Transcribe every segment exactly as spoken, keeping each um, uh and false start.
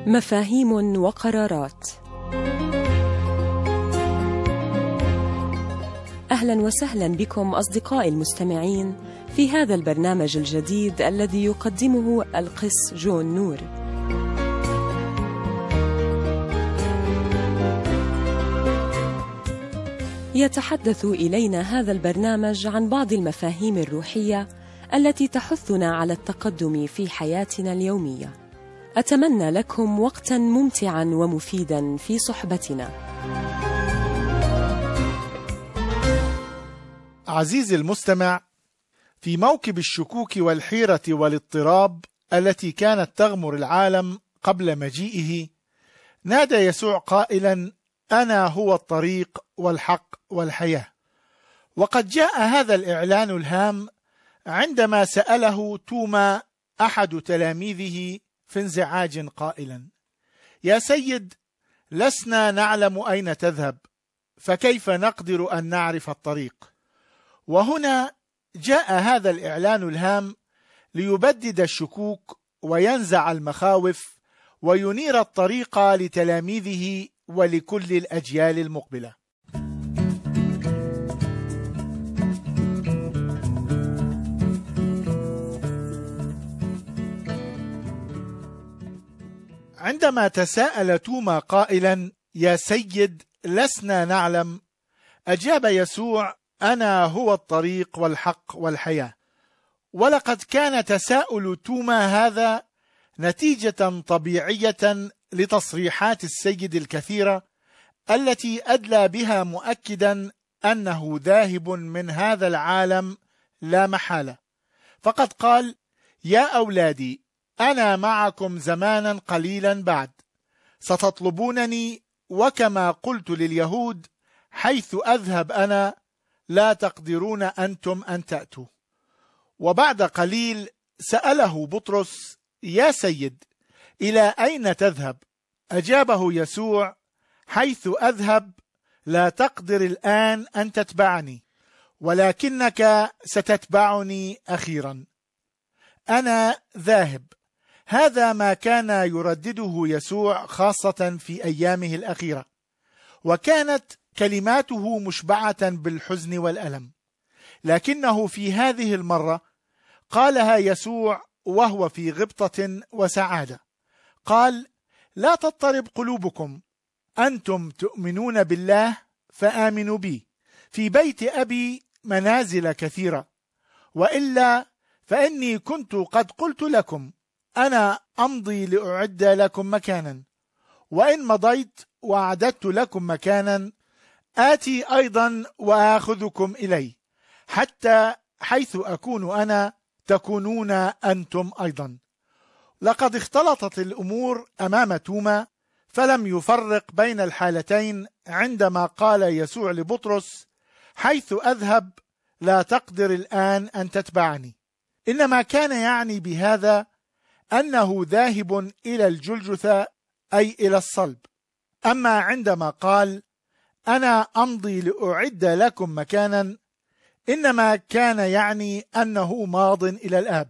مفاهيم وقرارات. أهلا وسهلا بكم أصدقائي المستمعين في هذا البرنامج الجديد الذي يقدمه القس جون نور. يتحدث إلينا هذا البرنامج عن بعض المفاهيم الروحية التي تحثنا على التقدم في حياتنا اليومية. أتمنى لكم وقتا ممتعا ومفيدا في صحبتنا. عزيزي المستمع، في موكب الشكوك والحيرة والاضطراب التي كانت تغمر العالم قبل مجيئه، نادى يسوع قائلا: أنا هو الطريق والحق والحياة. وقد جاء هذا الإعلان الهام عندما سأله توما أحد تلاميذه في انزعاج قائلا: يا سيد، لسنا نعلم أين تذهب، فكيف نقدر أن نعرف الطريق؟ وهنا جاء هذا الإعلان الهام ليبدد الشكوك وينزع المخاوف وينير الطريق لتلاميذه ولكل الأجيال المقبلة. عندما تساءل توما قائلا: يا سيد، لسنا نعلم، أجاب يسوع: أنا هو الطريق والحق والحياة. ولقد كان تساؤل توما هذا نتيجة طبيعية لتصريحات السيد الكثيرة التي أدلى بها مؤكدا أنه ذاهب من هذا العالم لا محالة. فقد قال: يا أولادي، أنا معكم زمانا قليلا بعد، ستطلبونني، وكما قلت لليهود: حيث أذهب أنا لا تقدرون أنتم أن تأتوا. وبعد قليل سأله بطرس: يا سيد، إلى أين تذهب؟ أجابه يسوع: حيث أذهب لا تقدر الآن أن تتبعني، ولكنك ستتبعني أخيرا. أنا ذاهب. هذا ما كان يردده يسوع خاصة في أيامه الأخيرة، وكانت كلماته مشبعة بالحزن والألم، لكنه في هذه المرة قالها يسوع وهو في غبطة وسعادة. قال: لا تضطرب قلوبكم، أنتم تؤمنون بالله فآمنوا بي، في بيت أبي منازل كثيرة، وإلا فإني كنت قد قلت لكم: أنا أمضي لأعد لكم مكانا، وإن مضيت وأعددت لكم مكانا آتي أيضا وآخذكم إلي، حتى حيث أكون أنا تكونون أنتم أيضا. لقد اختلطت الأمور أمام توما، فلم يفرق بين الحالتين عندما قال يسوع لبطرس: حيث أذهب لا تقدر الآن أن تتبعني، إنما كان يعني بهذا أنه ذاهب إلى الجلجثة، أي إلى الصلب. أما عندما قال: أنا أمضي لأعد لكم مكانا، إنما كان يعني أنه ماض إلى الآب.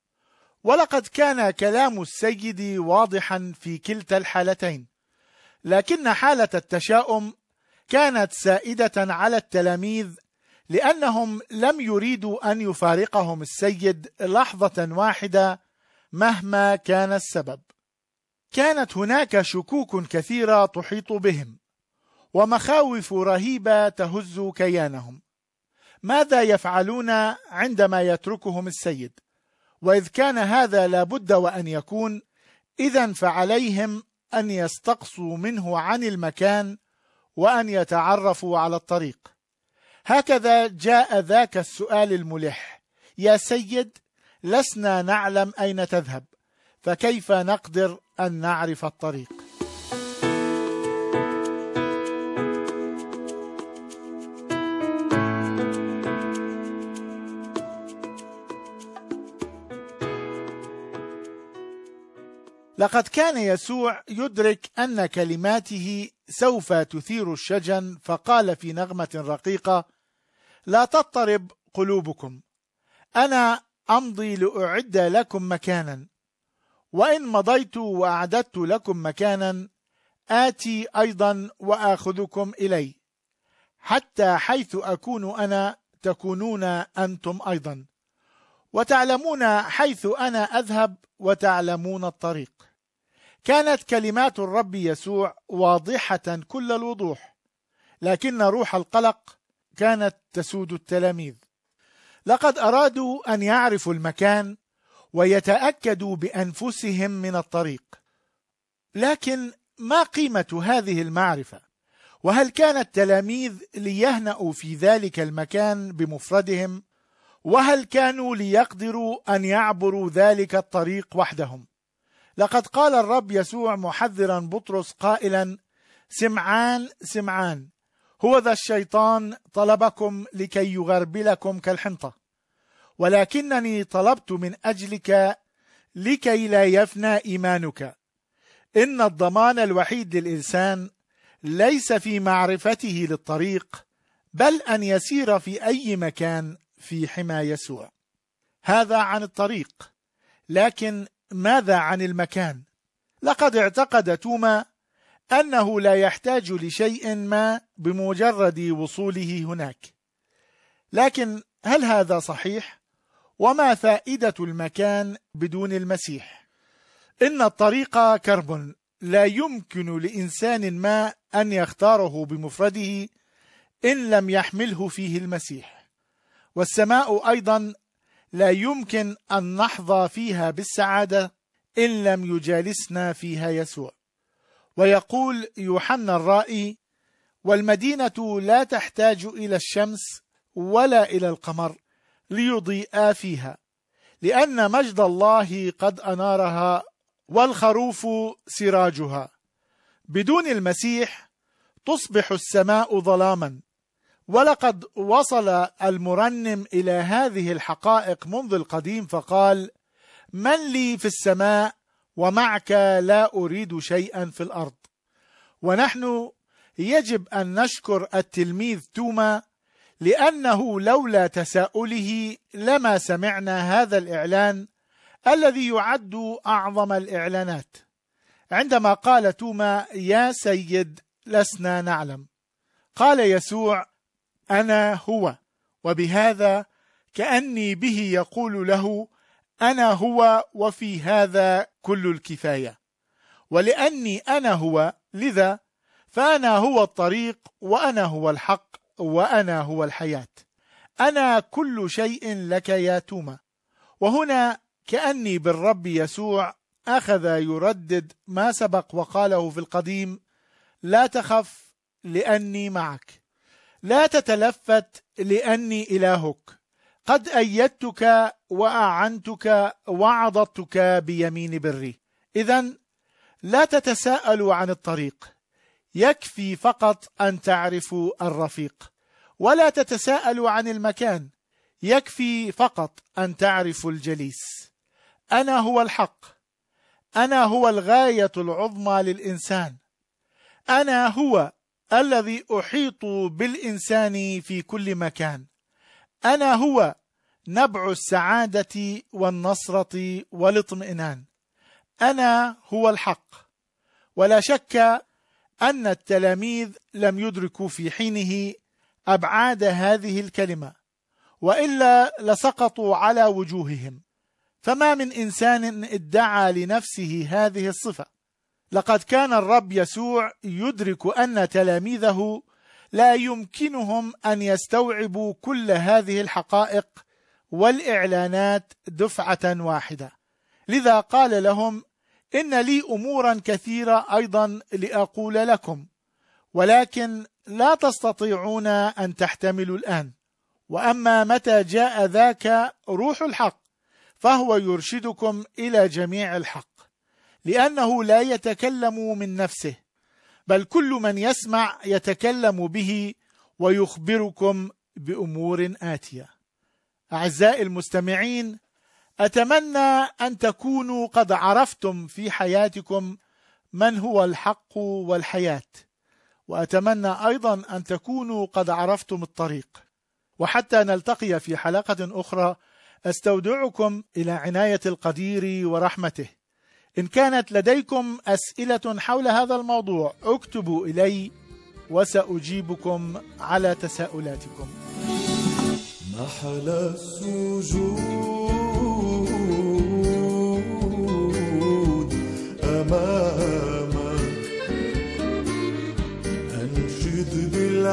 ولقد كان كلام السيد واضحا في كلتا الحالتين، لكن حالة التشاؤم كانت سائدة على التلاميذ، لأنهم لم يريدوا أن يفارقهم السيد لحظة واحدة مهما كان السبب. كانت هناك شكوك كثيرة تحيط بهم، ومخاوف رهيبة تهز كيانهم. ماذا يفعلون عندما يتركهم السيد؟ وإذ كان هذا لابد وأن يكون، إذن فعليهم أن يستقصوا منه عن المكان وأن يتعرفوا على الطريق. هكذا جاء ذاك السؤال الملح: يا سيد، لسنا نعلم أين تذهب، فكيف نقدر أن نعرف الطريق؟ لقد كان يسوع يدرك أن كلماته سوف تثير الشجن، فقال في نغمة رقيقة: لا تضطرب قلوبكم، أنا أمضي لأعد لكم مكانا، وإن مضيت وأعددت لكم مكانا آتي أيضا وآخذكم إلي، حتى حيث أكون أنا تكونون أنتم أيضا، وتعلمون حيث أنا أذهب وتعلمون الطريق. كانت كلمات الرب يسوع واضحة كل الوضوح، لكن روح القلق كانت تسود التلاميذ. لقد أرادوا أن يعرفوا المكان ويتأكدوا بأنفسهم من الطريق، لكن ما قيمة هذه المعرفة؟ وهل كان التلاميذ ليهنأوا في ذلك المكان بمفردهم؟ وهل كانوا ليقدروا أن يعبروا ذلك الطريق وحدهم؟ لقد قال الرب يسوع محذرا بطرس قائلا: سمعان سمعان، هو ذا الشيطان طلبكم لكي يغربلكم كالحنطة، ولكنني طلبت من أجلك لكي لا يفنى إيمانك. إن الضمان الوحيد للإنسان ليس في معرفته للطريق، بل أن يسير في أي مكان في حمى يسوع. هذا عن الطريق، لكن ماذا عن المكان؟ لقد اعتقد توما أنه لا يحتاج لشيء ما بمجرد وصوله هناك، لكن هل هذا صحيح؟ وما فائدة المكان بدون المسيح؟ إن الطريق كرب لا يمكن لإنسان ما أن يختاره بمفرده إن لم يحمله فيه المسيح، والسماء أيضا لا يمكن أن نحظى فيها بالسعادة إن لم يجالسنا فيها يسوع. ويقول يوحنا الرائي: والمدينة لا تحتاج إلى الشمس ولا إلى القمر ليضيئا فيها، لأن مجد الله قد أنارها والخروف سراجها. بدون المسيح تصبح السماء ظلاما، ولقد وصل المرنم إلى هذه الحقائق منذ القديم فقال: من لي في السماء ومعك لا أريد شيئا في الأرض. ونحن يجب أن نشكر التلميذ توما، لأنه لولا تساؤله لما سمعنا هذا الإعلان الذي يعد أعظم الإعلانات. عندما قال توما: يا سيد لسنا نعلم، قال يسوع: أنا هو، وبهذا كأني به يقول له: أنا هو، وفي هذا كل الكفاية. ولأني أنا هو، لذا فأنا هو الطريق، وأنا هو الحق، وأنا هو الحياة. أنا كل شيء لك يا توما. وهنا كأني بالرب يسوع أخذ يردد ما سبق وقاله في القديم: لا تخف لأني معك، لا تتلفت لأني إلهك، قد أيدتك وأعنتك وعضدتك بيمين بري. إذن لا تتساءلوا عن الطريق، يكفي فقط أن تعرفوا الرفيق. ولا تتساءلوا عن المكان، يكفي فقط أن تعرفوا الجليس. أنا هو الحق، أنا هو الغاية العظمى للإنسان، أنا هو الذي أحيط بالإنسان في كل مكان، أنا هو نبع السعادة والنصرة والاطمئنان، أنا هو الحق. ولا شك أن التلاميذ لم يدركوا في حينه أبعاد هذه الكلمة، وإلا لسقطوا على وجوههم. فما من إنسان ادعى لنفسه هذه الصفة. لقد كان الرب يسوع يدرك أن تلاميذه لا يمكنهم أن يستوعبوا كل هذه الحقائق والإعلانات دفعة واحدة، لذا قال لهم: إن لي أمورا كثيرة أيضا لأقول لكم، ولكن لا تستطيعون أن تحتملوا الآن. وأما متى جاء ذاك روح الحق فهو يرشدكم إلى جميع الحق، لأنه لا يتكلم من نفسه، بل كل من يسمع يتكلم به ويخبركم بأمور آتية. أعزائي المستمعين، أتمنى أن تكونوا قد عرفتم في حياتكم من هو الحق والحياة، وأتمنى أيضا أن تكونوا قد عرفتم الطريق. وحتى نلتقي في حلقة أخرى، أستودعكم إلى عناية القدير ورحمته. إن كانت لديكم أسئلة حول هذا الموضوع اكتبوا إلي وسأجيبكم على تساؤلاتكم. محل السجود أمامك أنشد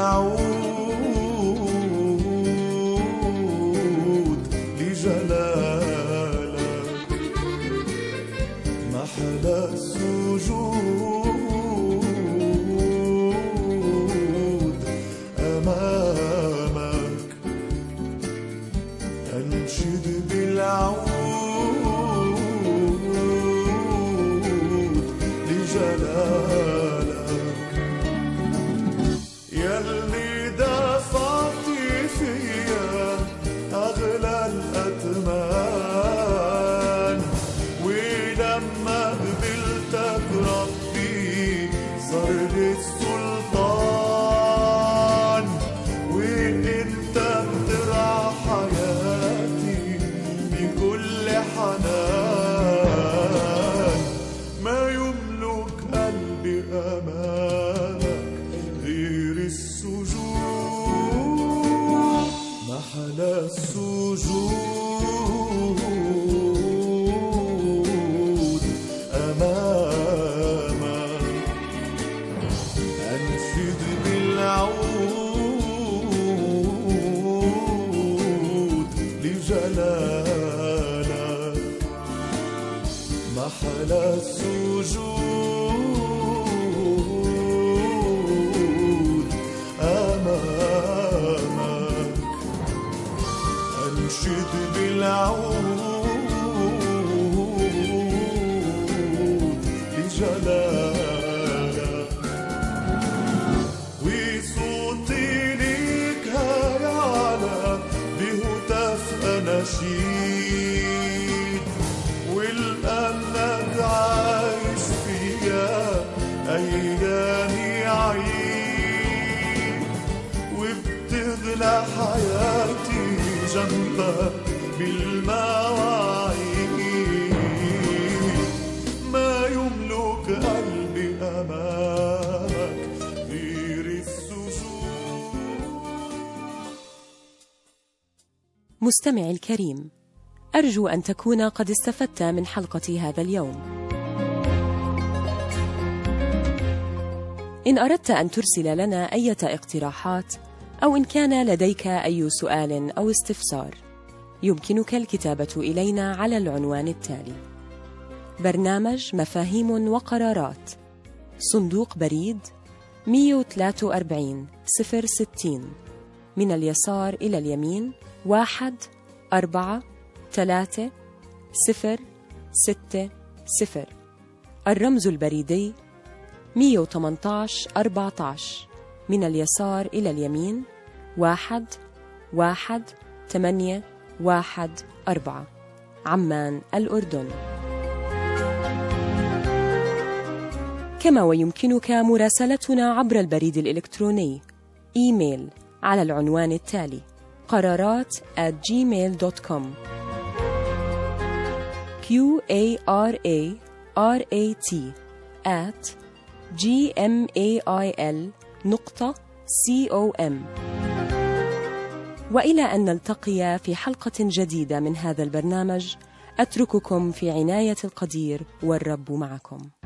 بالعود لجلالك. محل السجود أمامك أنشد بالعود لجلالك. يلي دفعت فيا أغلى الأثمان، ولما قبلتك ربي صار السلطان، وانت بترعى حياتي بكل حنان. ما يملك قلبي أمامك غير السجود. محل السجود أمامك أنشد بالعود لجلالك. محل السجود أمامك أنشد بالعود لجلالك. وصوتي ليك هيعلى بهتاف أناشيد، ولأنك عايش فيا أيامي عيد، وبتغلى حياتي جنبك بالمواعيد. ما يملك قلبي أمامك غير السجود. مستمعي الكريم، أرجو أن تكون قد استفدت من حلقة هذا اليوم. إن أردت أن ترسل لنا أي اقتراحات أو إن كان لديك أي سؤال أو استفسار، يمكنك الكتابة إلينا على العنوان التالي: برنامج مفاهيم وقرارات، صندوق بريد مئة وثلاثة وأربعين صفر ستين، من اليسار إلى اليمين واحد أربعة ثلاثة صفر ستة صفر. الرمز البريدي مئة وثمانية عشر أربعة عشر، من اليسار إلى اليمين واحد واحد ثمانية واحد أربعة، عمان الأردن. كما ويمكنك مراسلتنا عبر البريد الإلكتروني إيميل على العنوان التالي: قرارات at gmail dot com. q a r a r a t at gmail نقطة com. وإلى أن نلتقي في حلقة جديدة من هذا البرنامج، أترككم في عناية القدير والرب معكم.